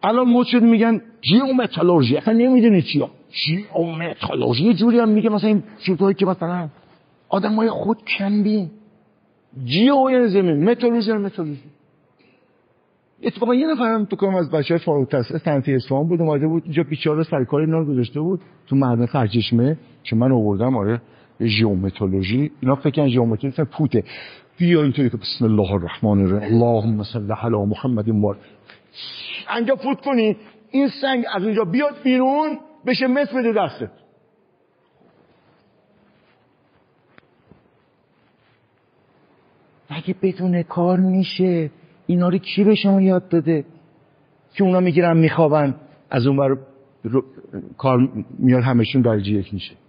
الان مد شد میگن ژئومتالورژی، اصلا نمیدونی چیه ژئومتالورژی. یه جوری هم میگه مثلا این چیزایی که مثلا آدمای خود کندی، جیو یعنی زمین، متالورژی یعنی متالورژی. اتفاقا یه نفرم تو کنم از بچه‌های فارغ التحصیل صنعتی اصفهان بود، اومده بود اینجا بیچاره سرکار اینا رو گذاشته بود تو معدن خرچشمه که من آوردم. آره ژئومتالورژی، اینا فکر کنن ژئومتری مثلا پوته. بیا اینطوری که بسم الله الرحمن الرحیم اللهم صل علی محمد و انجا فوت کنی، این سنگ از اونجا بیاد بیرون بشه متر بده دستت. اگه بدون کار میشه، اینا رو کی به شما یاد داده که اونا میگیرن میخوابن از اون ور کار میاد همشون درجه یک میشه؟